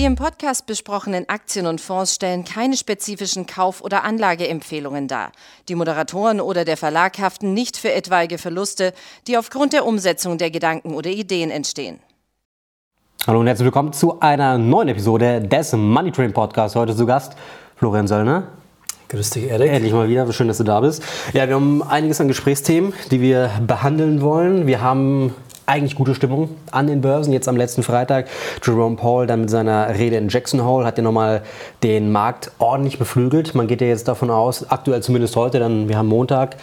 Die im Podcast besprochenen Aktien und Fonds stellen keine spezifischen Kauf- oder Anlageempfehlungen dar. Die Moderatoren oder der Verlag haften nicht für etwaige Verluste, die aufgrund der Umsetzung der Gedanken oder Ideen entstehen. Hallo und herzlich willkommen zu einer neuen Episode des Money Train Podcasts. Heute zu Gast Florian Söllner. Grüß dich, Erik. Endlich mal wieder, schön, dass du da bist. Ja, wir haben einiges an Gesprächsthemen, die wir behandeln wollen. Wir haben eigentlich gute Stimmung an den Börsen. Jetzt am letzten Freitag, Jerome Powell dann mit seiner Rede in Jackson Hole hat ja nochmal den Markt ordentlich beflügelt. Man geht ja jetzt davon aus, aktuell zumindest heute, dann wir haben Montag,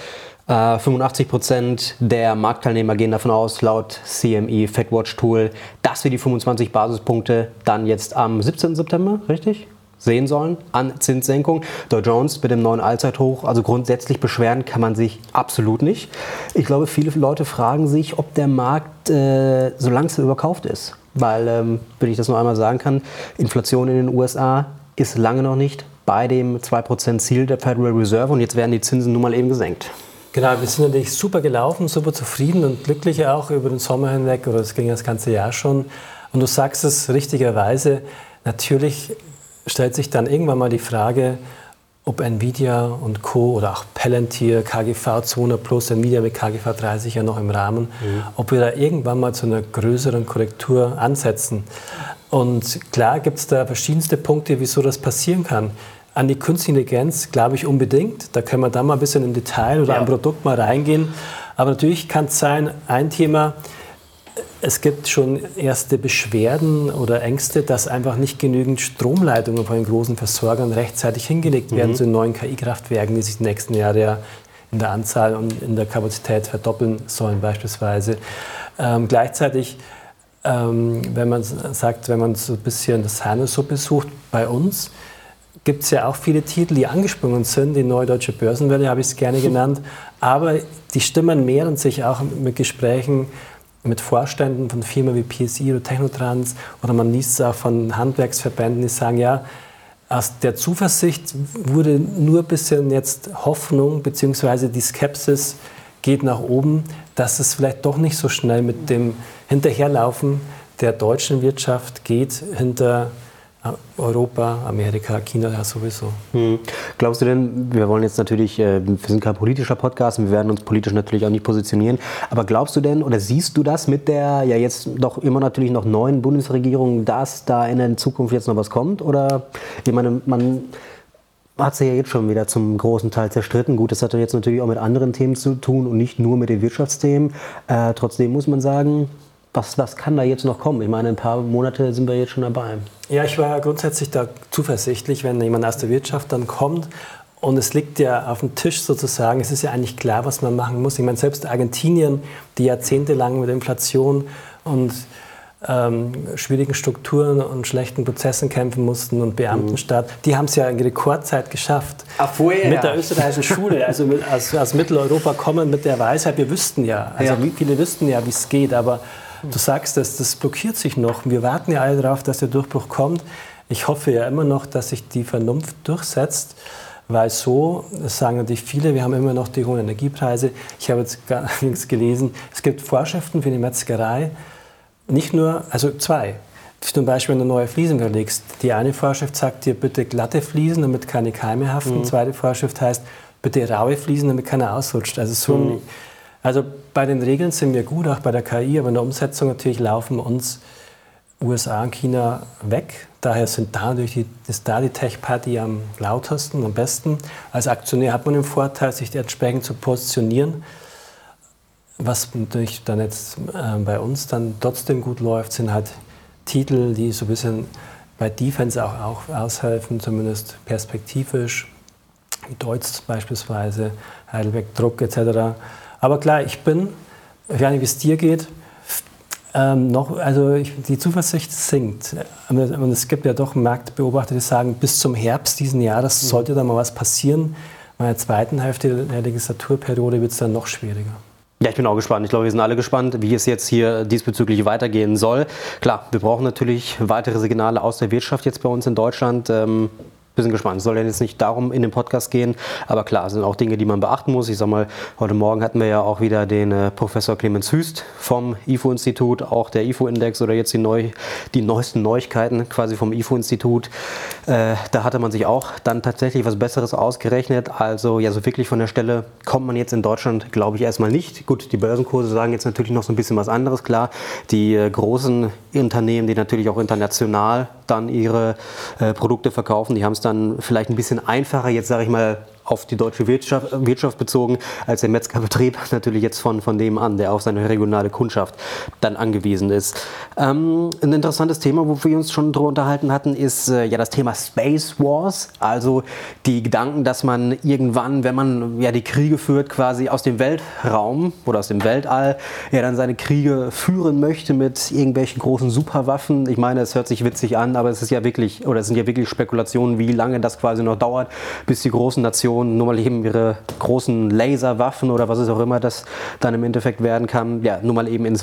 85% der Marktteilnehmer gehen davon aus, laut CME FedWatch Tool, dass wir die 25 Basispunkte dann jetzt am 17. September, richtig? Sehen sollen an Zinssenkung. Dow Jones mit dem neuen Allzeithoch, also grundsätzlich beschweren kann man sich absolut nicht. Ich glaube, viele Leute fragen sich, ob der Markt so langsam überkauft ist. Weil, wenn ich das noch einmal sagen kann, Inflation in den USA ist lange noch nicht bei dem 2% Ziel der Federal Reserve und jetzt werden die Zinsen nun mal eben gesenkt. Genau, wir sind natürlich super gelaufen, super zufrieden und glücklich auch über den Sommer hinweg, oder es ging das ganze Jahr schon. Und du sagst es richtigerweise, natürlich stellt sich dann irgendwann mal die Frage, ob Nvidia und Co. oder auch Palantir, KGV 200 plus, Nvidia mit KGV 30 ja noch im Rahmen, ob wir da irgendwann mal zu einer größeren Korrektur ansetzen. Und klar gibt es da verschiedenste Punkte, wieso das passieren kann. An die Künstliche Intelligenz glaube ich unbedingt. Da können wir dann mal ein bisschen im Detail oder am Produkt mal reingehen. Aber natürlich kann es sein, ein Thema, es gibt schon erste Beschwerden oder Ängste, dass einfach nicht genügend Stromleitungen von den großen Versorgern rechtzeitig hingelegt werden zu den neuen KI-Kraftwerken, die sich die nächsten Jahre ja in der Anzahl und in der Kapazität verdoppeln sollen beispielsweise. Gleichzeitig, wenn man sagt, wenn man so ein bisschen das Handelsuppe sucht, bei uns gibt es ja auch viele Titel, die angesprungen sind, die Neue Deutsche Börsenwelle habe ich es gerne genannt, aber die Stimmen mehren sich auch mit Gesprächen mit Vorständen von Firmen wie PSI oder Technotrans, oder man liest es auch von Handwerksverbänden, die sagen, ja, aus der Zuversicht wurde nur ein bisschen jetzt Hoffnung, beziehungsweise die Skepsis geht nach oben, dass es vielleicht doch nicht so schnell mit dem Hinterherlaufen der deutschen Wirtschaft geht, hinter Europa, Amerika, China ja sowieso. Glaubst du denn, wir wollen jetzt natürlich, wir sind kein politischer Podcast, wir werden uns politisch natürlich auch nicht positionieren, aber glaubst du denn oder siehst du das mit der ja jetzt doch immer natürlich noch neuen Bundesregierung, dass da in der Zukunft jetzt noch was kommt? Oder, ich meine, man hat sich ja jetzt schon wieder zum großen Teil zerstritten. Gut, das hat ja jetzt natürlich auch mit anderen Themen zu tun und nicht nur mit den Wirtschaftsthemen. Trotzdem muss man sagen, was kann da jetzt noch kommen? Ich meine, ein paar Monate sind wir jetzt schon dabei. Ja, ich war grundsätzlich da zuversichtlich, wenn jemand aus der Wirtschaft dann kommt und es liegt ja auf dem Tisch sozusagen, es ist ja eigentlich klar, was man machen muss. Ich meine, selbst Argentinien, die jahrzehntelang mit Inflation und schwierigen Strukturen und schlechten Prozessen kämpfen mussten und Beamtenstaat, die haben es ja in Rekordzeit geschafft. Mit der österreichischen Schule, also aus Mitteleuropa kommen mit der Weisheit, wir wüssten ja, viele wüssten ja, wie es geht, aber du sagst, das blockiert sich noch. Wir warten ja alle darauf, dass der Durchbruch kommt. Ich hoffe ja immer noch, dass sich die Vernunft durchsetzt, weil so, das sagen natürlich viele, wir haben immer noch die hohen Energiepreise. Ich habe jetzt gar nichts gelesen. Es gibt Vorschriften für die Metzgerei, nicht nur, also zwei. Zum Beispiel, wenn du neue Fliesen verlegst. Die eine Vorschrift sagt dir, bitte glatte Fliesen, damit keine Keime haften. Die zweite Vorschrift heißt, bitte raue Fliesen, damit keiner ausrutscht. Also bei den Regeln sind wir gut, auch bei der KI, aber in der Umsetzung natürlich laufen uns USA und China weg. Daher ist da die Tech-Party am lautesten, am besten. Als Aktionär hat man den Vorteil, sich entsprechend zu positionieren. Was natürlich dann jetzt bei uns dann trotzdem gut läuft, sind halt Titel, die so ein bisschen bei Defense auch aushelfen, zumindest perspektivisch, wie Deutz beispielsweise, Heidelberg Druck etc. Aber klar, ich weiß nicht, wie es dir geht, die Zuversicht sinkt. Und es gibt ja doch Marktbeobachter, die sagen, bis zum Herbst diesen Jahres sollte da mal was passieren. In der zweiten Hälfte der Legislaturperiode wird es dann noch schwieriger. Ja, ich bin auch gespannt. Ich glaube, wir sind alle gespannt, wie es jetzt hier diesbezüglich weitergehen soll. Klar, wir brauchen natürlich weitere Signale aus der Wirtschaft jetzt bei uns in Deutschland. bisschen gespannt. Es soll ja jetzt nicht darum in den Podcast gehen, aber klar, es sind auch Dinge, die man beachten muss. Ich sag mal, heute Morgen hatten wir ja auch wieder den Professor Clemens Hüst vom IFO-Institut, auch der IFO-Index oder jetzt die neuesten Neuigkeiten quasi vom IFO-Institut. Da hatte man sich auch dann tatsächlich was Besseres ausgerechnet. Also ja, so wirklich von der Stelle kommt man jetzt in Deutschland, glaube ich, erstmal nicht. Gut, die Börsenkurse sagen jetzt natürlich noch so ein bisschen was anderes, klar. Die großen Unternehmen, die natürlich auch international dann ihre Produkte verkaufen, die haben es dann vielleicht ein bisschen einfacher, jetzt sage ich mal, auf die deutsche Wirtschaft bezogen, als der Metzgerbetrieb natürlich jetzt von dem an, der auf seine regionale Kundschaft dann angewiesen ist. Ein interessantes Thema, wo wir uns schon drüber unterhalten hatten, ist ja das Thema Space Wars, also die Gedanken, dass man irgendwann, wenn man ja die Kriege führt, quasi aus dem Weltraum oder aus dem Weltall, ja dann seine Kriege führen möchte mit irgendwelchen großen Superwaffen. Ich meine, es hört sich witzig an, aber es sind ja wirklich Spekulationen, wie lange das quasi noch dauert, bis die großen Nationen nur mal eben ihre großen Laserwaffen oder was es auch immer das dann im Endeffekt werden kann, ja, nur mal eben ins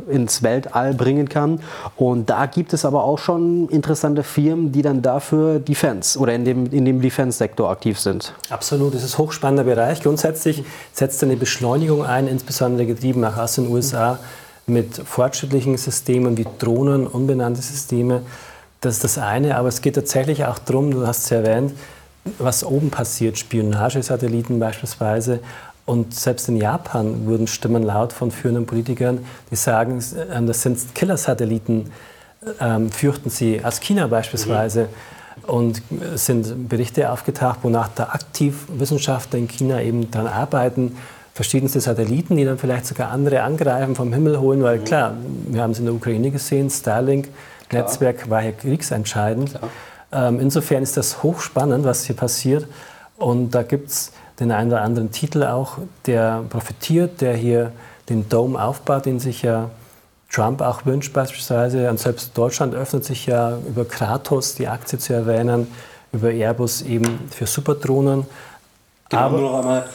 Weltall bringen kann. Und da gibt es aber auch schon interessante Firmen, die dann dafür Defense oder in dem Defense-Sektor aktiv sind. Absolut, das ist ein hochspannender Bereich. Grundsätzlich setzt eine Beschleunigung ein, insbesondere getrieben auch aus den USA mit fortschrittlichen Systemen wie Drohnen, unbenannte Systeme. Das ist das eine, aber es geht tatsächlich auch darum, du hast es ja erwähnt, was oben passiert, Spionagesatelliten beispielsweise. Und selbst in Japan wurden Stimmen laut von führenden Politikern, die sagen, das sind Killersatelliten, fürchten sie, aus China beispielsweise. Und es sind Berichte aufgetaucht, wonach da aktiv Wissenschaftler in China eben daran arbeiten, verschiedenste Satelliten, die dann vielleicht sogar andere angreifen, vom Himmel holen, weil klar, wir haben es in der Ukraine gesehen, Starlink-Netzwerk war ja kriegsentscheidend. Klar. Insofern ist das hochspannend, was hier passiert. Und da gibt es den einen oder anderen Titel auch, der profitiert, der hier den Dome aufbaut, den sich ja Trump auch wünscht beispielsweise. Und selbst Deutschland öffnet sich ja über Kratos, die Aktie zu erwähnen, über Airbus eben für Superdrohnen. Genau, nur noch einmal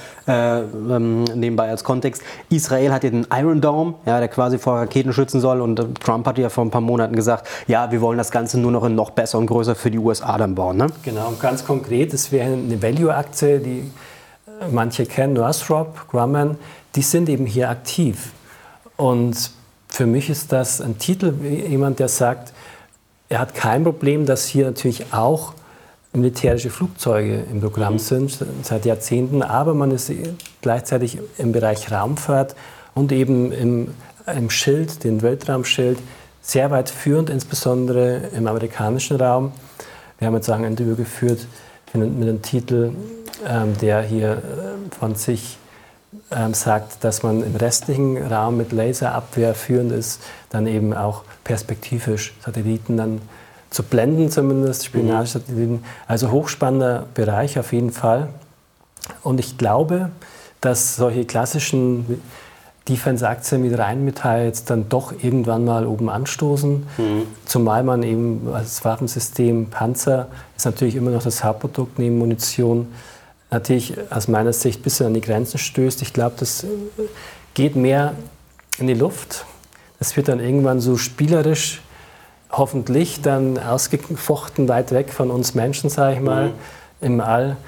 nebenbei als Kontext. Israel hat ja den Iron Dome, ja, der quasi vor Raketen schützen soll. Und Trump hat ja vor ein paar Monaten gesagt, ja, wir wollen das Ganze nur noch besser und größer für die USA dann bauen. Ne? Genau, und ganz konkret, es wäre eine Value-Aktie, die manche kennen, Northrop Grumman, die sind eben hier aktiv. Und für mich ist das ein Titel, jemand, der sagt, er hat kein Problem, dass hier natürlich auch militärische Flugzeuge im Programm sind, seit Jahrzehnten, aber man ist gleichzeitig im Bereich Raumfahrt und eben im Schild, den Weltraumschild, sehr weit führend, insbesondere im amerikanischen Raum. Wir haben jetzt auch ein Interview geführt mit einem Titel, der hier von sich sagt, dass man im restlichen Raum mit Laserabwehr führend ist, dann eben auch perspektivisch Satelliten dann zu blenden, zumindest Spionagesatelliten. Also hochspannender Bereich auf jeden Fall. Und ich glaube, dass solche klassischen Defense-Aktien wie Rheinmetall jetzt dann doch irgendwann mal oben anstoßen. Zumal man eben als Waffensystem Panzer ist natürlich immer noch das Hauptprodukt neben Munition, natürlich aus meiner Sicht ein bisschen an die Grenzen stößt. Ich glaube, das geht mehr in die Luft. Das wird dann irgendwann so spielerisch, hoffentlich dann ausgefochten, weit weg von uns Menschen, sage ich mal, im All.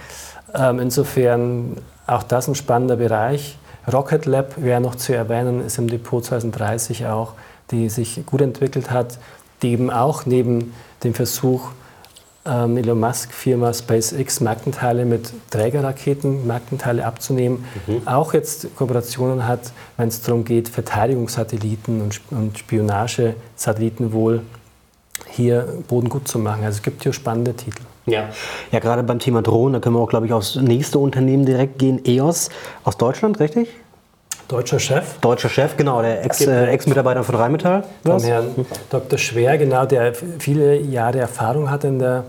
Insofern auch das ein spannender Bereich. Rocket Lab wäre noch zu erwähnen, ist im Depot 2030 auch, die sich gut entwickelt hat, die eben auch neben dem Versuch, Elon Musk Firma SpaceX Markenteile mit Trägerraketen, Markenteile abzunehmen, auch jetzt Kooperationen hat, wenn es darum geht, Verteidigungssatelliten und Spionagesatelliten wohl hier Boden gut zu machen. Also es gibt hier spannende Titel. Ja, gerade beim Thema Drohnen, da können wir auch, glaube ich, aufs nächste Unternehmen direkt gehen. EOS aus Deutschland, richtig? Deutscher Chef. Deutscher Chef, genau, der Ex-Mitarbeiter von Rheinmetall. Vom Herrn Dr. Schwer, genau, der viele Jahre Erfahrung hat in der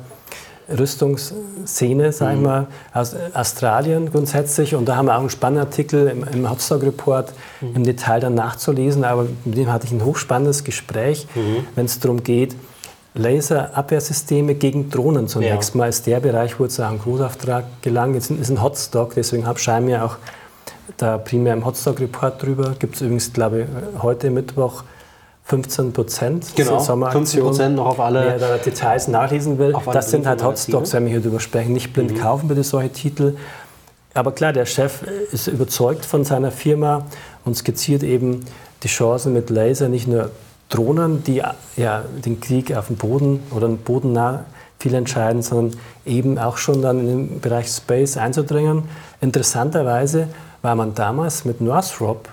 Rüstungsszene, sagen wir mal, aus Australien grundsätzlich. Und da haben wir auch einen spannenden Artikel im Hotstock Report im Detail dann nachzulesen. Aber mit dem hatte ich ein hochspannendes Gespräch, wenn es darum geht, Laserabwehrsysteme gegen Drohnen zunächst mal ist der Bereich, wo jetzt auch ein Großauftrag gelang. Jetzt ist ein Hotstock, deswegen schreiben wir auch da primär im Hotstock Report drüber. Gibt es übrigens, glaube ich, heute Mittwoch 15% Genau, Sommeraktion. 15% noch auf alle. Wer da Details nachlesen will, das sind halt Hotstocks, wenn wir hier drüber sprechen. Nicht blind kaufen bitte solche Titel. Aber klar, der Chef ist überzeugt von seiner Firma und skizziert eben die Chancen mit Laser, nicht nur Drohnen, die ja den Krieg auf dem Boden oder bodennah viel entscheiden, sondern eben auch schon dann in den Bereich Space einzudringen. Interessanterweise war man damals mit Northrop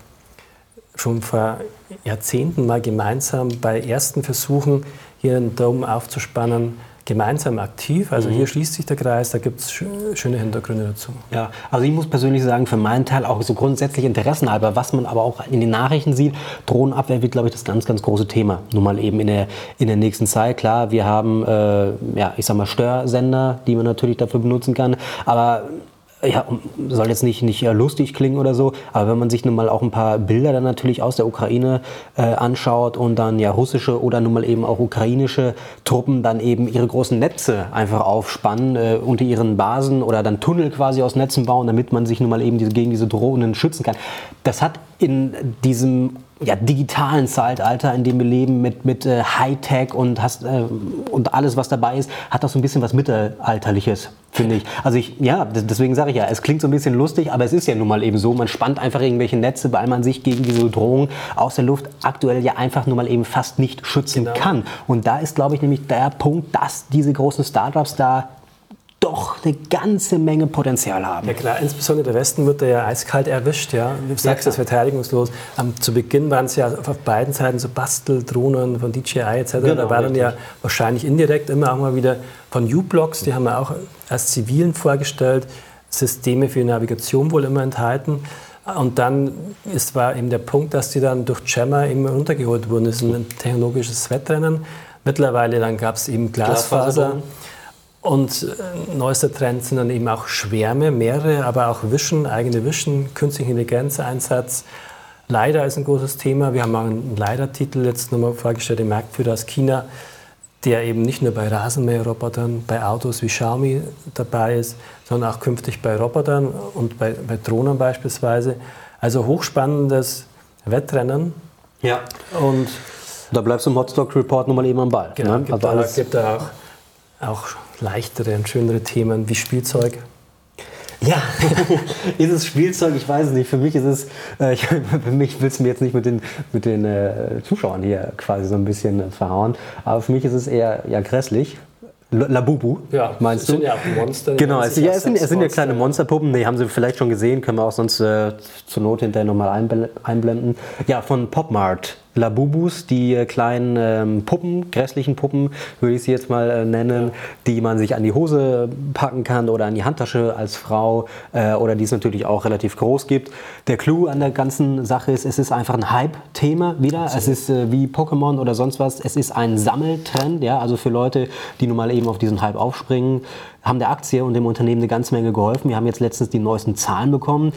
schon vor Jahrzehnten mal gemeinsam bei ersten Versuchen, hier einen Dome aufzuspannen, gemeinsam aktiv. Also hier schließt sich der Kreis, da gibt es schöne Hintergründe dazu. Ja, also ich muss persönlich sagen, für meinen Teil auch so grundsätzlich interessenhalber, was man aber auch in den Nachrichten sieht, Drohnenabwehr wird, glaube ich, das ganz, ganz große Thema. Nun mal eben in der nächsten Zeit. Klar, wir haben, ich sag mal, Störsender, die man natürlich dafür benutzen kann, aber ja, soll jetzt nicht lustig klingen oder so, aber wenn man sich nun mal auch ein paar Bilder dann natürlich aus der Ukraine anschaut und dann ja russische oder nun mal eben auch ukrainische Truppen dann eben ihre großen Netze einfach aufspannen unter ihren Basen oder dann Tunnel quasi aus Netzen bauen, damit man sich nun mal eben gegen diese Drohnen schützen kann. Das hat in diesem digitalen Zeitalter, in dem wir leben, mit Hightech und alles, was dabei ist, hat das so ein bisschen was Mittelalterliches, finde ich. Also deswegen sage ich ja, es klingt so ein bisschen lustig, aber es ist ja nun mal eben so, man spannt einfach irgendwelche Netze, weil man sich gegen diese Bedrohung aus der Luft aktuell ja einfach nur mal eben fast nicht schützen kann. Und da ist, glaube ich, nämlich der Punkt, dass diese großen Startups da doch eine ganze Menge Potenzial haben. Ja klar, insbesondere der Westen wird da ja eiskalt erwischt. Ja. Du sagst das verteidigungslos. Zu Beginn waren es ja auf beiden Seiten so Basteldrohnen von DJI etc. Genau, da war dann ja wahrscheinlich indirekt immer auch mal wieder von U-Blocks, die haben wir auch als Zivilen vorgestellt, Systeme für Navigation wohl immer enthalten. Und dann war eben der Punkt, dass die dann durch Jammer immer runtergeholt wurden. Das ist ein technologisches Wettrennen. Mittlerweile dann gab es eben Glasfaser. Und neuester Trend sind dann eben auch Schwärme, mehrere, aber auch eigene Vision, künstliche Intelligenz-Einsatz. LiDAR ist ein großes Thema. Wir haben auch einen LiDAR-Titel jetzt nochmal vorgestellt, den Marktführer aus China, der eben nicht nur bei Rasenmäherrobotern, bei Autos wie Xiaomi dabei ist, sondern auch künftig bei Robotern und bei Drohnen beispielsweise. Also hochspannendes Wettrennen. Ja. Und da bleibst du im Hotstock Report nochmal eben am Ball. Genau, gibt da auch leichtere und schönere Themen wie Spielzeug. Ja, ist es Spielzeug? Ich weiß es nicht. Für mich ist es, für mich will es mir jetzt nicht mit den Zuschauern hier quasi so ein bisschen verhauen, aber für mich ist es eher grässlich. Labubu, meinst du? Es sind ja auch Monster. Genau, es sind ja kleine Monsterpuppen, die haben Sie vielleicht schon gesehen, können wir auch sonst zur Not hinterher nochmal einblenden. Ja, von PopMart. Labubus, die kleinen Puppen, grässlichen Puppen, würde ich sie jetzt mal nennen, die man sich an die Hose packen kann oder an die Handtasche als Frau oder die es natürlich auch relativ groß gibt. Der Clou an der ganzen Sache ist, es ist einfach ein Hype-Thema wieder. Absolut. Es ist wie Pokémon oder sonst was. Es ist ein Sammeltrend, ja, also für Leute, die nun mal eben auf diesen Hype aufspringen, haben der Aktie und dem Unternehmen eine ganze Menge geholfen. Wir haben jetzt letztens die neuesten Zahlen bekommen.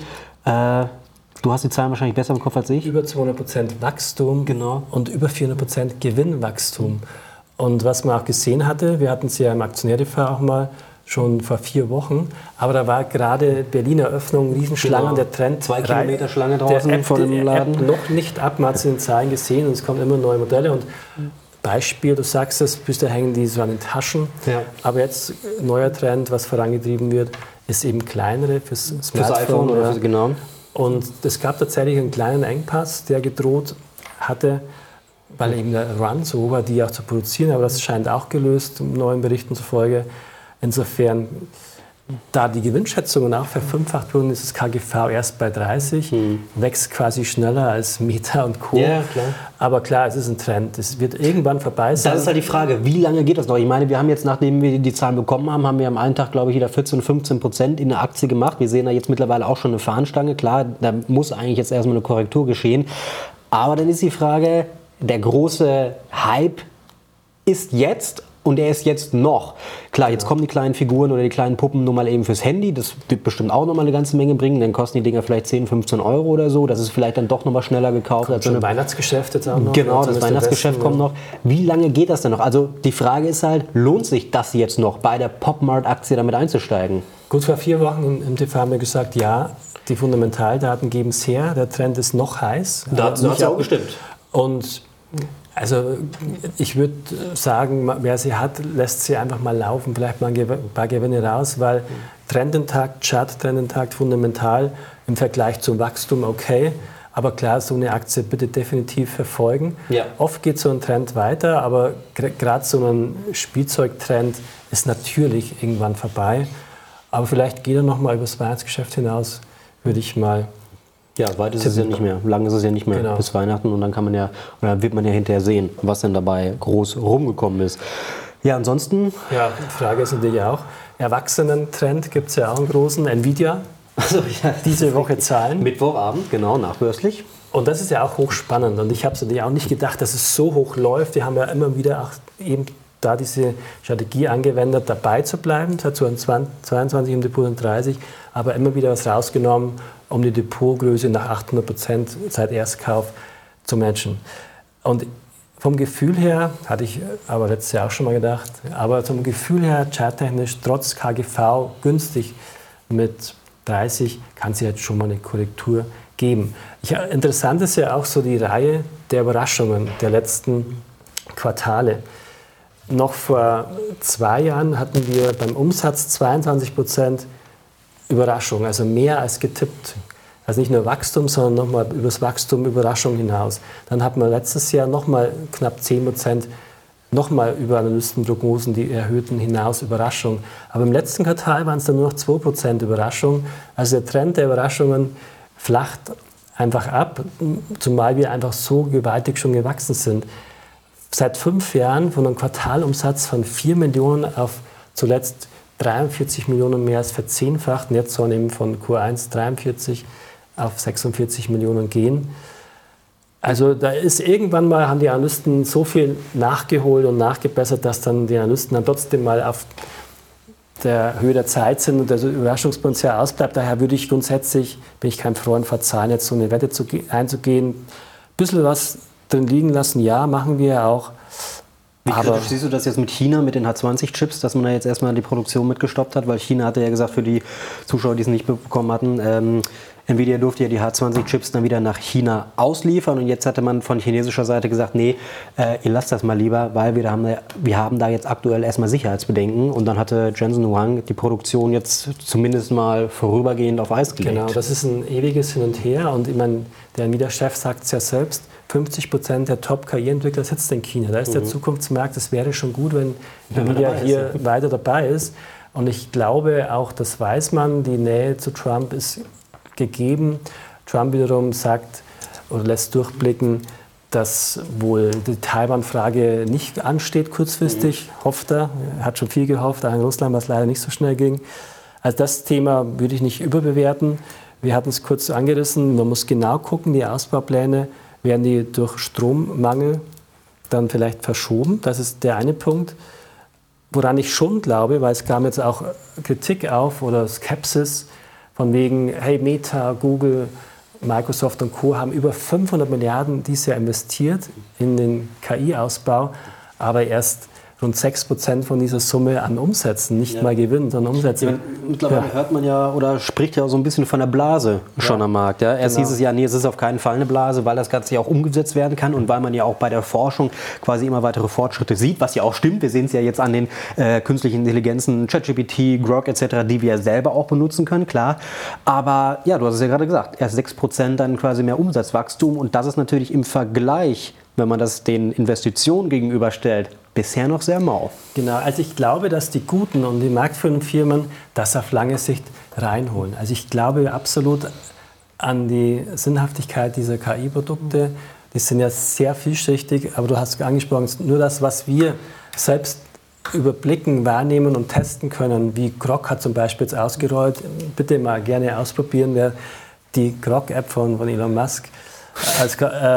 Du hast die Zahlen wahrscheinlich besser im Kopf als ich. Über 200% Wachstum, genau, und über 400% Gewinnwachstum. Und was man auch gesehen hatte, wir hatten es ja im Aktionär-TV auch mal schon vor 4 Wochen, aber da war gerade Berliner Öffnung, Riesenschlangen, genau. Der Trend. 2 Kilometer Schlange draußen vor dem Laden. App noch nicht ab, man hat es in den Zahlen gesehen und es kommen immer neue Modelle. Und Beispiel, du sagst es, bisher hängen die so an den Taschen, aber jetzt neuer Trend, was vorangetrieben wird, ist eben kleinere fürs Smartphone. Oder genau. Und es gab tatsächlich einen kleinen Engpass, der gedroht hatte, weil eben der Run so war, die auch zu produzieren, aber das scheint auch gelöst, neuen Berichten zufolge. Insofern, da die Gewinnschätzungen auch verfünffacht wurden, ist das KGV erst bei 30, wächst quasi schneller als Meta und Co. Ja, klar. Aber klar, es ist ein Trend, es wird irgendwann vorbei sein. Das ist halt die Frage, wie lange geht das noch? Ich meine, wir haben jetzt, nachdem wir die Zahlen bekommen haben, haben wir am einen Tag, glaube ich, wieder 14-15% in der Aktie gemacht. Wir sehen da jetzt mittlerweile auch schon eine Fahnenstange. Klar, da muss eigentlich jetzt erstmal eine Korrektur geschehen. Aber dann ist die Frage, der große Hype ist jetzt. Und er ist jetzt noch. Klar, jetzt kommen die kleinen Figuren oder die kleinen Puppen nur mal eben fürs Handy. Das wird bestimmt auch noch mal eine ganze Menge bringen. Dann kosten die Dinger vielleicht 10, 15 Euro oder so. Das ist vielleicht dann doch noch mal schneller gekauft. Kommt als schon Weihnachtsgeschäft jetzt auch noch. Genau, das Weihnachtsgeschäft kommt noch. Wie lange geht das denn noch? Also die Frage ist halt, lohnt sich das jetzt noch, bei der PopMart-Aktie damit einzusteigen? Gut, vor 4 Wochen im TV haben wir gesagt, ja, die Fundamentaldaten geben es her. Der Trend ist noch heiß. Da hat es auch gestimmt. Und Also ich würde sagen, wer sie hat, lässt sie einfach mal laufen, vielleicht mal ein paar Gewinne raus, weil Trendintakt, Chart Trendintakt fundamental im Vergleich zum Wachstum okay. Aber klar, so eine Aktie bitte definitiv verfolgen. Ja. Oft geht so ein Trend weiter, aber gerade so ein Spielzeugtrend ist natürlich irgendwann vorbei. Aber vielleicht geht er noch mal übers Weihnachtsgeschäft hinaus, würde ich mal. Ja, weit ist es ja nicht mehr. Lang ist es ja nicht mehr bis Weihnachten. Und dann kann man ja, oder wird man ja hinterher sehen, was denn dabei groß rumgekommen ist. Ja, ansonsten. Ja, die Frage ist natürlich auch, Erwachsenen-Trend gibt es ja auch einen großen. Nvidia. Also, ja, diese Woche Zahlen. Mittwochabend, genau, nachbörslich. Und das ist ja auch hochspannend. Und ich habe es natürlich auch nicht gedacht, dass es so hoch läuft. Wir haben ja immer wieder auch eben da diese Strategie angewendet, dabei zu bleiben, 22 im Depot und 30, aber immer wieder was rausgenommen, um die Depotgröße nach 800% seit Erstkauf zu matchen. Und vom Gefühl her, hatte ich aber letztes Jahr auch schon mal gedacht, aber zum Gefühl her, charttechnisch, trotz KGV günstig mit 30, kann es jetzt schon mal eine Korrektur geben. Interessant ist ja auch so die Reihe der Überraschungen der letzten Quartale. Noch vor 2 Jahren hatten wir beim Umsatz 22% Überraschung, also mehr als getippt. Also nicht nur Wachstum, sondern nochmal über das Wachstum Überraschung hinaus. Dann hatten wir letztes Jahr nochmal knapp 10%, nochmal über Analystenprognosen, die erhöhten hinaus Überraschung. Aber im letzten Quartal waren es dann nur noch 2% Überraschung. Also der Trend der Überraschungen flacht einfach ab, zumal wir einfach so gewaltig schon gewachsen sind. Seit 5 Jahren von einem Quartalumsatz von 4 Millionen auf zuletzt 43 Millionen mehr als verzehnfacht. Und jetzt sollen eben von Q1 43 auf 46 Millionen gehen. Also da ist irgendwann mal, haben die Analysten so viel nachgeholt und nachgebessert, dass dann die Analysten dann trotzdem mal auf der Höhe der Zeit sind und der Überraschungspotenzial ausbleibt. Daher würde ich grundsätzlich, bin ich kein Freund von Zahlen, jetzt so eine Wette einzugehen. Ein bisschen was drin liegen lassen, ja, machen wir auch. Wie kritisch siehst du das jetzt mit China, mit den H20-Chips, dass man da jetzt erstmal die Produktion mitgestoppt hat? Weil China hatte ja gesagt, für die Zuschauer, die es nicht bekommen hatten, Nvidia durfte ja die H20-Chips dann wieder nach China ausliefern. Und jetzt hatte man von chinesischer Seite gesagt, nee, ihr lasst das mal lieber, weil wir haben da jetzt aktuell erstmal Sicherheitsbedenken. Und dann hatte Jensen Huang die Produktion jetzt zumindest mal vorübergehend auf Eis gelegt. Genau, das ist ein ewiges Hin und Her. Und ich meine, der Nvidia-Chef sagt es ja selbst, 50% der Top-KI-Entwickler sitzen in China. Da ist der Zukunftsmarkt. Es wäre schon gut, wenn Nvidia hier weiter dabei ist. Und ich glaube, auch das weiß man, die Nähe zu Trump ist gegeben. Trump wiederum sagt oder lässt durchblicken, dass wohl die Taiwan-Frage nicht ansteht kurzfristig, hofft er. Er hat schon viel gehofft, auch in Russland, was leider nicht so schnell ging. Also das Thema würde ich nicht überbewerten. Wir hatten es kurz angerissen, man muss genau gucken, die Ausbaupläne, werden die durch Strommangel dann vielleicht verschoben? Das ist der eine Punkt. Woran ich schon glaube, weil es kam jetzt auch Kritik auf oder Skepsis von wegen, hey, Meta, Google, Microsoft und Co. haben über 500 Milliarden dieses Jahr investiert in den KI-Ausbau, aber erst rund 6% von dieser Summe an Umsätzen, nicht mal Gewinn, sondern Umsätzen. Ja, mittlerweile hört man ja oder spricht ja so ein bisschen von der Blase schon am Markt. Ja? Erst hieß es ja, nee, es ist auf keinen Fall eine Blase, weil das Ganze ja auch umgesetzt werden kann und weil man ja auch bei der Forschung quasi immer weitere Fortschritte sieht, was ja auch stimmt. Wir sehen es ja jetzt an den künstlichen Intelligenzen, ChatGPT, Grok etc., die wir selber auch benutzen können, klar. Aber ja, du hast es ja gerade gesagt, erst 6% dann quasi mehr Umsatzwachstum und das ist natürlich im Vergleich, wenn man das den Investitionen gegenüberstellt, bisher noch sehr mau. Genau, also ich glaube, dass die guten und die marktführenden Firmen das auf lange Sicht reinholen. Also ich glaube absolut an die Sinnhaftigkeit dieser KI-Produkte. Die sind ja sehr vielschichtig, aber du hast angesprochen, nur das, was wir selbst überblicken, wahrnehmen und testen können, wie Grok hat zum Beispiel jetzt ausgerollt, bitte mal gerne ausprobieren, wer die Grok-App von Elon Musk als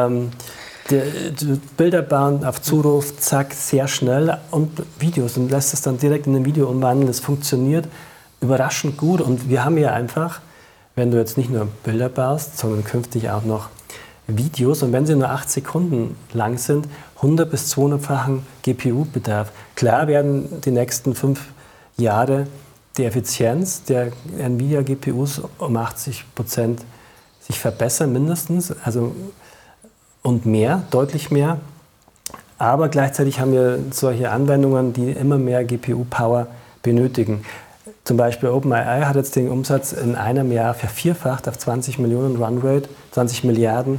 die Bilder bauen auf Zuruf, zack, sehr schnell und Videos und lässt es dann direkt in ein Video umwandeln. Das funktioniert überraschend gut und wir haben ja einfach, wenn du jetzt nicht nur Bilder baust, sondern künftig auch noch Videos und wenn sie nur 8 Sekunden lang sind, 100- bis 200-fachen GPU-Bedarf. Klar werden die nächsten 5 Jahre die Effizienz der Nvidia-GPUs um 80% sich verbessern mindestens, also und mehr, deutlich mehr. Aber gleichzeitig haben wir solche Anwendungen, die immer mehr GPU-Power benötigen. Zum Beispiel OpenAI hat jetzt den Umsatz in einem Jahr vervierfacht auf 20 Millionen Runrate, 20 Milliarden.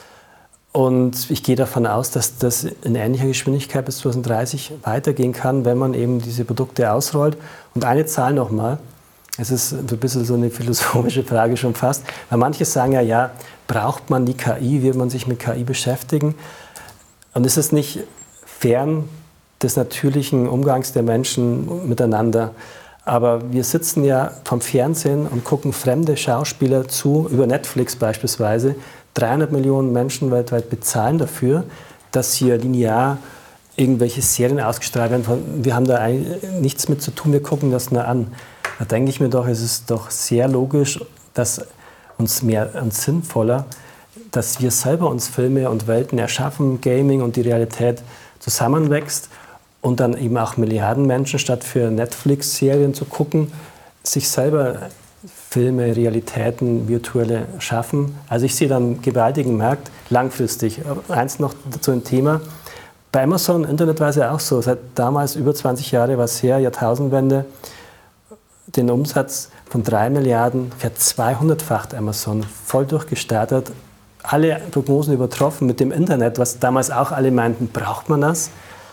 Und ich gehe davon aus, dass das in ähnlicher Geschwindigkeit bis 2030 weitergehen kann, wenn man eben diese Produkte ausrollt. Und eine Zahl nochmal, es ist ein bisschen so eine philosophische Frage schon fast, weil manche sagen ja, braucht man die KI, wird man sich mit KI beschäftigen? Und ist es nicht fern des natürlichen Umgangs der Menschen miteinander? Aber wir sitzen ja vom Fernsehen und gucken fremde Schauspieler zu, über Netflix beispielsweise. 300 Millionen Menschen weltweit bezahlen dafür, dass hier linear irgendwelche Serien ausgestrahlt werden. Wir haben da nichts mit zu tun, wir gucken das nur an. Da denke ich mir doch, es ist doch sehr logisch, dass uns mehr und sinnvoller, dass wir selber uns Filme und Welten erschaffen, Gaming und die Realität zusammenwächst und dann eben auch Milliarden Menschen, statt für Netflix-Serien zu gucken, sich selber Filme, Realitäten, virtuelle schaffen. Also ich sehe dann einen gewaltigen Markt langfristig. Eins noch zu dem Thema. Bei Amazon Internet war es ja auch so. Seit damals über 20 Jahre war es her, Jahrtausendwende, den Umsatz von 3 Milliarden ver200-facht Amazon, voll durchgestartet. Alle Prognosen übertroffen mit dem Internet, was damals auch alle meinten, braucht man das?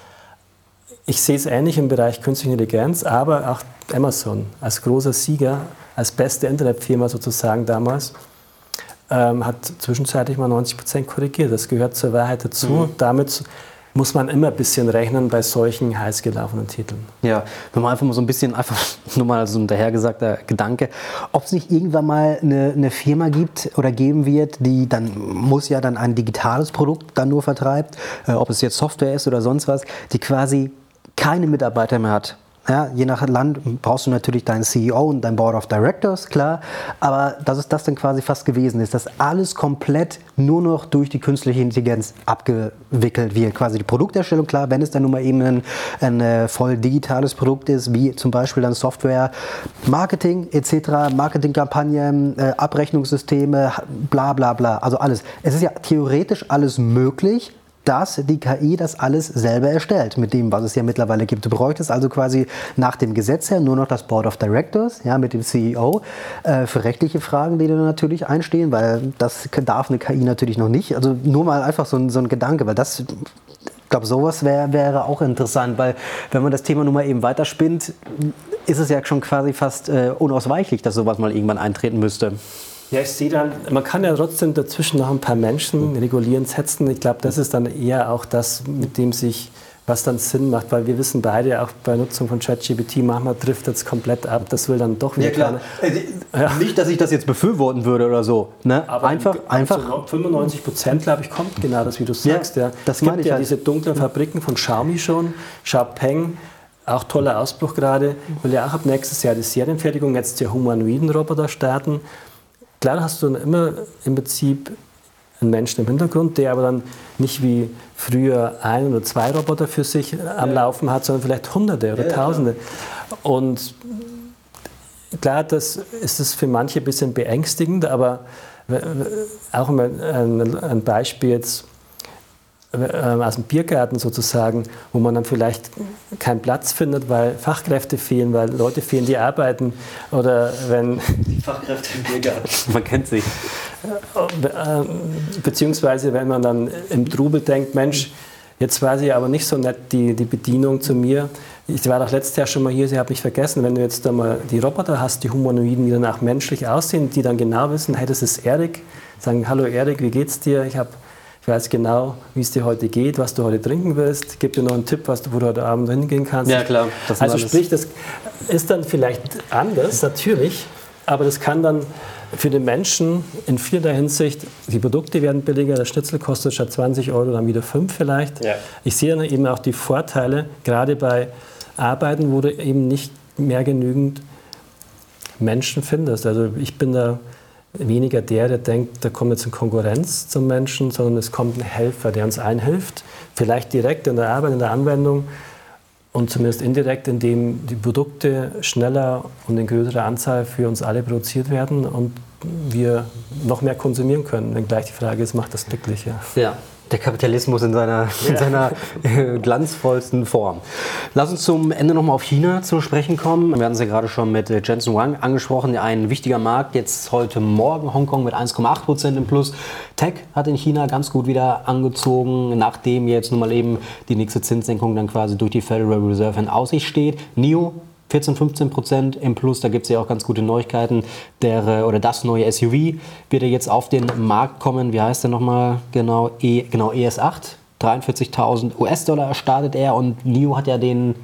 Ich sehe es ähnlich im Bereich Künstliche Intelligenz, aber auch Amazon als großer Sieger, als beste Internetfirma sozusagen damals, hat zwischenzeitlich mal 90% korrigiert. Das gehört zur Wahrheit dazu. Damit muss man immer ein bisschen rechnen bei solchen heiß gelaufenen Titeln. Ja, wenn man einfach mal so ein bisschen, einfach nur mal so ein dahergesagter Gedanke, ob es nicht irgendwann mal eine Firma gibt oder geben wird, die dann ein digitales Produkt dann nur vertreibt, ob es jetzt Software ist oder sonst was, die quasi keine Mitarbeiter mehr hat. Ja, je nach Land brauchst du natürlich deinen CEO und dein Board of Directors, klar, aber dass es das dann quasi fast gewesen ist, dass alles komplett nur noch durch die künstliche Intelligenz abgewickelt wird. Quasi die Produkterstellung, klar, wenn es dann nun mal eben ein voll digitales Produkt ist, wie zum Beispiel dann Software, Marketing etc., Marketingkampagnen, Abrechnungssysteme, bla bla bla, also alles. Es ist ja theoretisch alles möglich, dass die KI das alles selber erstellt, mit dem, was es ja mittlerweile gibt. Du bräuchtest also quasi nach dem Gesetz her nur noch das Board of Directors, ja, mit dem CEO, für rechtliche Fragen, die dann natürlich einstehen, weil das darf eine KI natürlich noch nicht. Also nur mal einfach so ein Gedanke, weil das, ich glaube, sowas wäre auch interessant, weil wenn man das Thema nun mal eben weiterspinnt, ist es ja schon quasi fast unausweichlich, dass sowas mal irgendwann eintreten müsste. Ja, ich sehe dann, man kann ja trotzdem dazwischen noch ein paar Menschen regulieren, setzen. Ich glaube, das ist dann eher auch das, mit dem sich, was dann Sinn macht, weil wir wissen beide, auch bei Nutzung von ChatGPT, manchmal driftet es komplett ab, das will dann doch wieder klar. Nicht, dass ich das jetzt befürworten würde oder so, ne? Aber einfach 95%, glaube ich, kommt genau das, wie du sagst. Ja, das gibt ja diese dunklen Fabriken von Xiaomi schon, Xiaopeng, auch toller Ausbruch gerade, will ja auch ab nächstes Jahr die Serienfertigung, jetzt der humanoiden Roboter starten. Klar hast du dann immer im Prinzip einen Menschen im Hintergrund, der aber dann nicht wie früher 1 oder 2 Roboter für sich am Laufen hat, sondern vielleicht Hunderte oder Tausende. Und klar, das ist es für manche ein bisschen beängstigend, aber auch ein Beispiel jetzt aus dem Biergarten sozusagen, wo man dann vielleicht keinen Platz findet, weil Fachkräfte fehlen, weil Leute fehlen, die arbeiten, oder wenn... Die Fachkräfte im Biergarten, man kennt sie. Beziehungsweise wenn man dann im Trubel denkt, Mensch, jetzt weiß ich aber nicht so nett die Bedienung zu mir. Ich war doch letztes Jahr schon mal hier, sie hat mich vergessen. Wenn du jetzt da mal die Roboter hast, die Humanoiden, die dann auch menschlich aussehen, die dann genau wissen, hey, das ist Erik, sagen, hallo Erik, wie geht's dir? Ich weiß genau, wie es dir heute geht, was du heute trinken willst. Ich gebe dir noch einen Tipp, wo du heute Abend hingehen kannst. Ja, klar. Also sprich, das ist dann vielleicht anders, natürlich, aber das kann dann für den Menschen in vielerlei Hinsicht, die Produkte werden billiger, der Schnitzel kostet statt 20 € dann wieder 5 vielleicht. Ja. Ich sehe dann eben auch die Vorteile, gerade bei Arbeiten, wo du eben nicht mehr genügend Menschen findest. Also ich bin da weniger der denkt, da kommt jetzt eine Konkurrenz zum Menschen, sondern es kommt ein Helfer, der uns einhilft, vielleicht direkt in der Arbeit, in der Anwendung und zumindest indirekt, indem die Produkte schneller und in größerer Anzahl für uns alle produziert werden und wir noch mehr konsumieren können. Wenn gleich die Frage ist, macht das glücklich? Ja. Der Kapitalismus in seiner glanzvollsten Form. Lass uns zum Ende nochmal auf China zu sprechen kommen. Wir hatten es ja gerade schon mit Jensen Huang angesprochen. Ein wichtiger Markt jetzt heute Morgen. Hongkong mit 1,8% im Plus. Tech hat in China ganz gut wieder angezogen, nachdem jetzt nun mal eben die nächste Zinssenkung dann quasi durch die Federal Reserve in Aussicht steht. NIO 14-15% im Plus, da gibt es ja auch ganz gute Neuigkeiten. Das neue SUV wird ja jetzt auf den Markt kommen. Wie heißt der nochmal genau? ES8. 43.000 US-Dollar startet er und NIO hat ja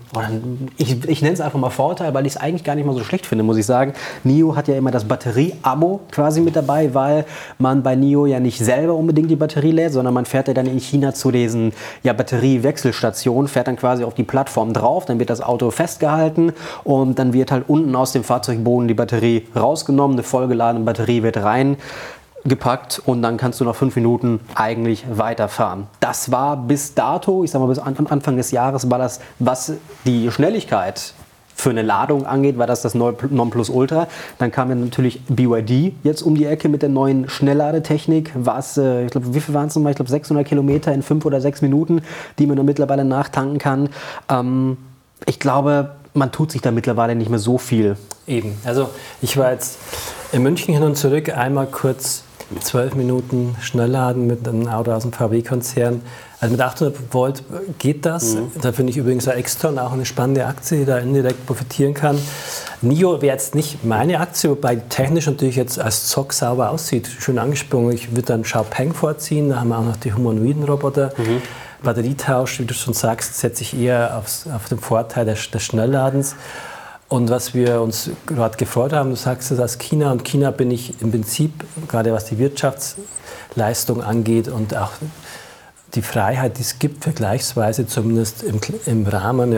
ich nenne es einfach mal Vorteil, weil ich es eigentlich gar nicht mal so schlecht finde, muss ich sagen. NIO hat ja immer das Batterie-Abo quasi mit dabei, weil man bei NIO ja nicht selber unbedingt die Batterie lädt, sondern man fährt ja dann in China zu diesen Batteriewechselstationen, fährt dann quasi auf die Plattform drauf, dann wird das Auto festgehalten und dann wird halt unten aus dem Fahrzeugboden die Batterie rausgenommen, eine vollgeladene Batterie wird reingepackt und dann kannst du nach 5 Minuten eigentlich weiterfahren. Das war bis dato, ich sag mal bis Anfang des Jahres, war das, was die Schnelligkeit für eine Ladung angeht, war das Nonplusultra. Dann kam ja natürlich BYD jetzt um die Ecke mit der neuen Schnellladetechnik. Ich glaube, wie viel waren es nochmal? Ich glaube 600 Kilometer in 5 oder 6 Minuten, die man dann mittlerweile nachtanken kann. Ich glaube, man tut sich da mittlerweile nicht mehr so viel. Eben. Also ich war jetzt in München hin und zurück, einmal kurz 12 Minuten Schnellladen mit einem Auto aus dem VW-Konzern. Also mit 800 Volt geht das. Da finde ich übrigens Extron auch eine spannende Aktie, die da indirekt profitieren kann. NIO wäre jetzt nicht meine Aktie, wobei technisch natürlich jetzt als Zock sauber aussieht. Schön angesprungen. Ich würde dann Xiaopeng vorziehen. Da haben wir auch noch die humanoiden Roboter. Batterietausch, wie du schon sagst, setze ich eher auf den Vorteil des Schnellladens. Und was wir uns gerade gefreut haben, du sagst es aus China, und China bin ich im Prinzip, gerade was die Wirtschaftsleistung angeht und auch die Freiheit, die es gibt, vergleichsweise zumindest im Rahmen,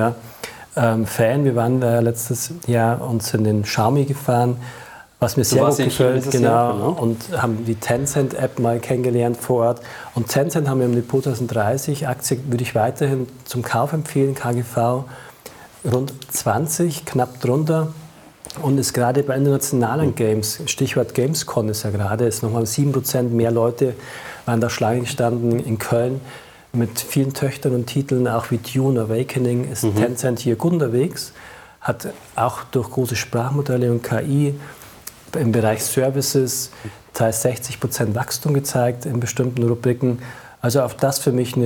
Fan. Wir waren letztes Jahr uns in den Xiaomi gefahren, was mir sehr gut gefällt, genau, und haben die Tencent-App mal kennengelernt vor Ort. Und Tencent haben wir im Depot 2030, Aktie würde ich weiterhin zum Kauf empfehlen, KGV rund 20, knapp drunter, und ist gerade bei internationalen Games, Stichwort Gamescom ist ja gerade, ist nochmal 7% mehr Leute waren da Schlange gestanden in Köln mit vielen Töchtern und Titeln, auch wie Dune Awakening ist Tencent hier gut unterwegs, hat auch durch große Sprachmodelle und KI im Bereich Services teils 60% Wachstum gezeigt in bestimmten Rubriken. Also auf das für mich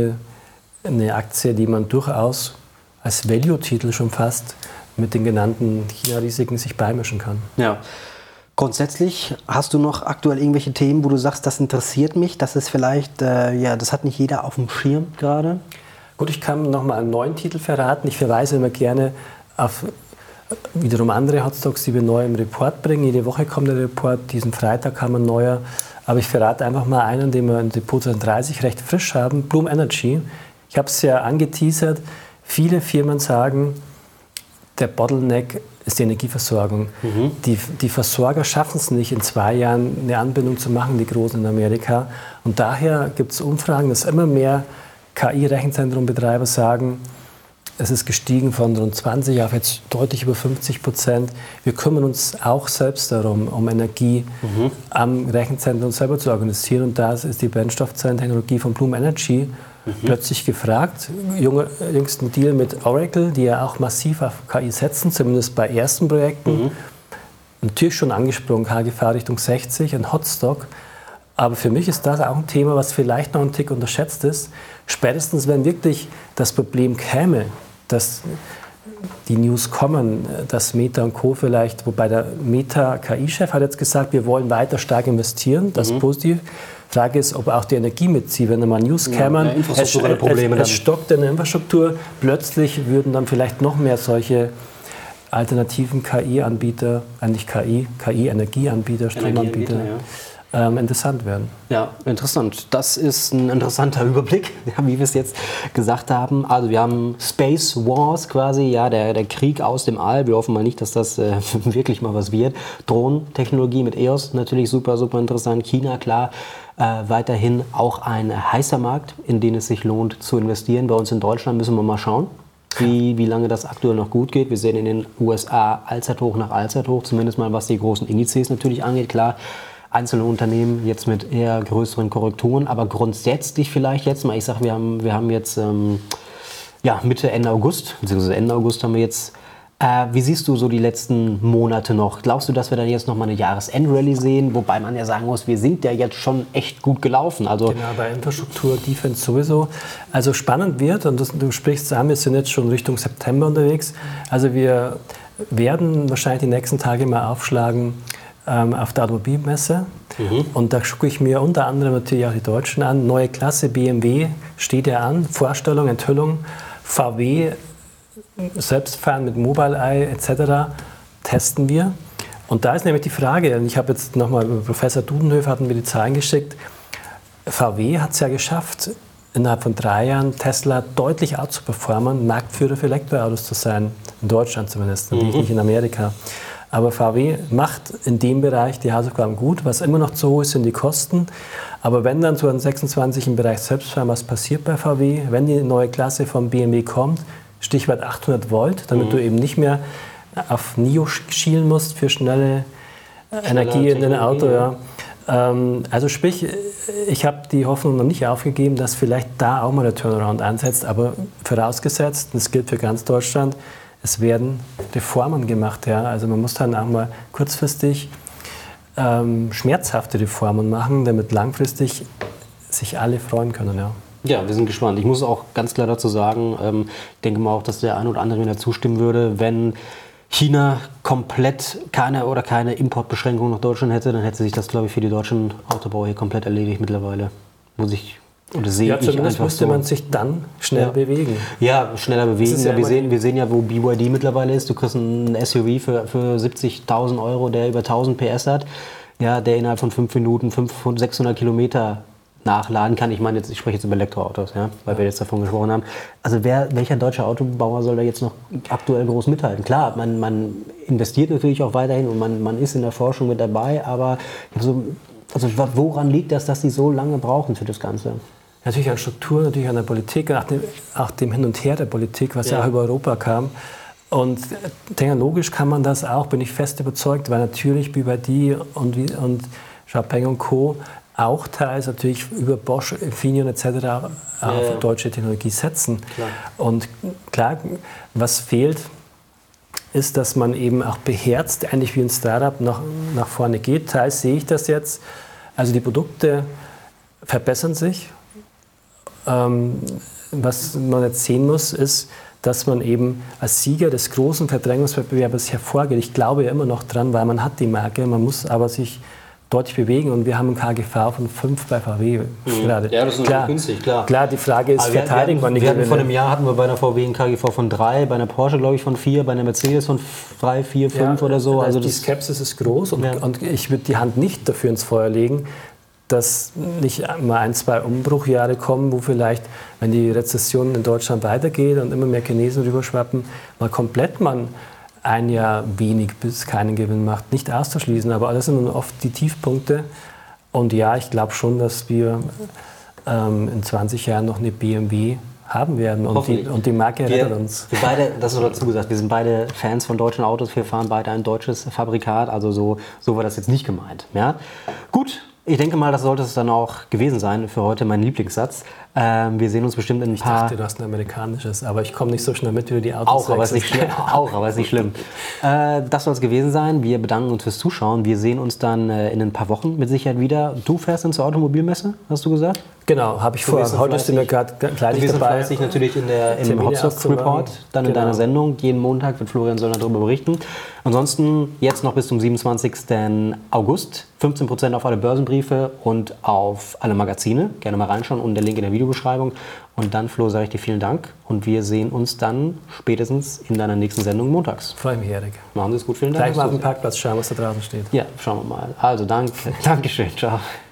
eine Aktie, die man durchaus als Value-Titel schon fast mit den genannten China-Risiken sich beimischen kann. Ja. Grundsätzlich hast du noch aktuell irgendwelche Themen, wo du sagst, das interessiert mich, das ist vielleicht, das hat nicht jeder auf dem Schirm gerade? Gut, ich kann noch mal einen neuen Titel verraten. Ich verweise immer gerne auf wiederum andere Hotstocks, die wir neu im Report bringen. Jede Woche kommt der Report, diesen Freitag kam ein neuer. Aber ich verrate einfach mal einen, den wir im Depot 2030 recht frisch haben, Bloom Energy. Ich habe es ja angeteasert. Viele Firmen sagen, der Bottleneck ist die Energieversorgung. Die Versorger schaffen es nicht, in 2 Jahren eine Anbindung zu machen, die Großen in Amerika. Und daher gibt es Umfragen, dass immer mehr KI-Rechenzentrombetreiber sagen, es ist gestiegen von rund 20 auf jetzt deutlich über 50%. Wir kümmern uns auch selbst darum, um Energie am Rechenzentrum selber zu organisieren. Und da ist die Brennstoffzellentechnologie von Bloom Energy plötzlich gefragt. Jüngsten Deal mit Oracle, die ja auch massiv auf KI setzen, zumindest bei ersten Projekten. Natürlich schon angesprungen, KGV Richtung 60, ein Hotstock. Aber für mich ist das auch ein Thema, was vielleicht noch ein Tick unterschätzt ist. Spätestens, wenn wirklich das Problem käme, dass die News kommen, dass Meta und Co. vielleicht, wobei der Meta-KI-Chef hat jetzt gesagt, wir wollen weiter stark investieren, das ist positiv. Frage ist, ob auch die Energie mitzieht. Wenn einmal News kämen, es stockt in der Infrastruktur, plötzlich würden dann vielleicht noch mehr solche alternativen KI-Anbieter, eigentlich KI-Energieanbieter, Stromanbieter, interessant werden. Ja, interessant. Das ist ein interessanter Überblick, wie wir es jetzt gesagt haben. Also wir haben Space Wars quasi, der Krieg aus dem All. Wir hoffen mal nicht, dass das wirklich mal was wird. Drohnentechnologie mit EOS, natürlich super, super interessant. China, klar. Weiterhin auch ein heißer Markt, in den es sich lohnt zu investieren. Bei uns in Deutschland müssen wir mal schauen, wie lange das aktuell noch gut geht. Wir sehen in den USA Allzeithoch nach Allzeithoch, zumindest mal was die großen Indizes natürlich angeht, klar. einzelne Unternehmen jetzt mit eher größeren Korrekturen, aber grundsätzlich vielleicht jetzt mal, ich sage, wir haben jetzt Mitte, Ende August, beziehungsweise Ende August haben wir jetzt. Wie siehst du so die letzten Monate noch? Glaubst du, dass wir dann jetzt nochmal eine Jahresendrallye sehen? Wobei man ja sagen muss, wir sind ja jetzt schon echt gut gelaufen. Also genau, bei Infrastruktur, Defense sowieso. Also spannend wird, und du sprichst es an, wir sind jetzt schon Richtung September unterwegs. Also wir werden wahrscheinlich die nächsten Tage mal aufschlagen auf der Automobilmesse. Und da gucke ich mir unter anderem natürlich auch die Deutschen an. Neue Klasse BMW steht ja an, Vorstellung, Enthüllung, VW, Selbstfahren mit Mobileye etc. testen wir. Und da ist nämlich die Frage, und ich habe jetzt nochmal, Professor Dudenhöfer hat mir die Zahlen geschickt, VW hat es ja geschafft, innerhalb von 3 Jahren Tesla deutlich outzuperformen, Marktführer für Elektroautos zu sein, in Deutschland zumindest, natürlich nicht in Amerika. Aber VW macht in dem Bereich die Hausaufgaben gut. Was immer noch zu hoch ist, sind die Kosten. Aber wenn dann 2026 im Bereich Selbstfahren was passiert bei VW, wenn die neue Klasse von BMW kommt, Stichwort 800 Volt, damit du eben nicht mehr auf NIO schielen musst für schnelle Energie in dein Auto. Ja. Also sprich, ich habe die Hoffnung noch nicht aufgegeben, dass vielleicht da auch mal der Turnaround einsetzt. Aber vorausgesetzt, das gilt für ganz Deutschland, es werden Reformen gemacht. Ja. Also man muss dann auch mal kurzfristig schmerzhafte Reformen machen, damit langfristig sich alle freuen können. Ja. Ja, wir sind gespannt. Ich muss auch ganz klar dazu sagen, ich denke mal auch, dass der ein oder andere mir da zustimmen würde, wenn China komplett keine Importbeschränkungen nach Deutschland hätte, dann hätte sich das, glaube ich, für die deutschen Autobauer hier komplett erledigt mittlerweile. Zumindest müsste man sich dann schnell bewegen. Ja, schneller bewegen. Ja, wir sehen ja, wo BYD mittlerweile ist. Du kriegst einen SUV für 70.000 Euro, der über 1000 PS hat, ja, der innerhalb von 5 Minuten 600 Kilometer nachladen kann. Ich meine, ich spreche jetzt über Elektroautos, ja, weil wir jetzt davon gesprochen haben. Also welcher deutsche Autobauer soll da jetzt noch aktuell groß mithalten? Klar, man investiert natürlich auch weiterhin und man ist in der Forschung mit dabei, aber woran liegt das, dass die so lange brauchen für das Ganze? Natürlich an Struktur, natürlich an der Politik, auch dem Hin und Her der Politik, was ja auch über Europa kam. Und technologisch kann man das auch, bin ich fest überzeugt, weil natürlich BYD und Xpeng und Co. auch teils natürlich über Bosch, Infineon etc. auf deutsche Technologie setzen. Klar. Und klar, was fehlt, ist, dass man eben auch beherzt, eigentlich wie ein Startup, nach vorne geht. Teils sehe ich das jetzt. Also die Produkte verbessern sich. Was man jetzt sehen muss, ist, dass man eben als Sieger des großen Verdrängungswettbewerbs hervorgeht. Ich glaube ja immer noch dran, weil man hat die Marke, man muss aber sich deutlich bewegen und wir haben ein KGV von 5 bei VW gerade. Ja, das ist klar, günstig, klar. Klar, die Frage ist, verteidigt man nicht. Vor einem Jahr hatten wir bei einer VW ein KGV von 3, bei einer Porsche glaube ich von 4, bei einer Mercedes von 3, 4, 5 oder so. Also die Skepsis ist groß und ich würde die Hand nicht dafür ins Feuer legen, dass nicht mal 1, 2 Umbruchjahre kommen, wo vielleicht, wenn die Rezession in Deutschland weitergeht und immer mehr Chinesen rüberschwappen, mal komplett ein Jahr wenig bis keinen Gewinn macht, nicht auszuschließen. Aber das sind oft die Tiefpunkte. Und ja, ich glaube schon, dass wir in 20 Jahren noch eine BMW haben werden. Und die Marke rettet uns. Wir beide, das ist noch dazu gesagt, wir sind beide Fans von deutschen Autos. Wir fahren beide ein deutsches Fabrikat. Also so war das jetzt nicht gemeint. Ja? Gut. Ich denke mal, das sollte es dann auch gewesen sein für heute, mein Lieblingssatz. Wir sehen uns bestimmt in ein paar... Ich dachte, du hast ein amerikanisches, aber ich komme nicht so schnell mit, wie du die Autos aber ist nicht schlimm. Aber ist nicht schlimm. Das soll es gewesen sein. Wir bedanken uns fürs Zuschauen. Wir sehen uns dann in ein paar Wochen mit Sicherheit wieder. Du fährst dann zur Automobilmesse, hast du gesagt? Genau, habe ich vor. Heute sind wir gerade gleich dabei. Ich natürlich im Hotstock Report, dann in deiner Sendung. Jeden Montag wird Florian Söllner darüber berichten. Ansonsten jetzt noch bis zum 27. August 15% auf alle Börsenbriefe und auf alle Magazine. Gerne mal reinschauen und der Link in der Videobeschreibung. Und dann, Flo, sage ich dir vielen Dank und wir sehen uns dann spätestens in deiner nächsten Sendung montags. Freue mich, Erik. Machen Sie es gut, vielen Dank. Gleich mal auf dem Parkplatz schauen, was da draußen steht. Ja, schauen wir mal. Also, danke. Dankeschön, ciao.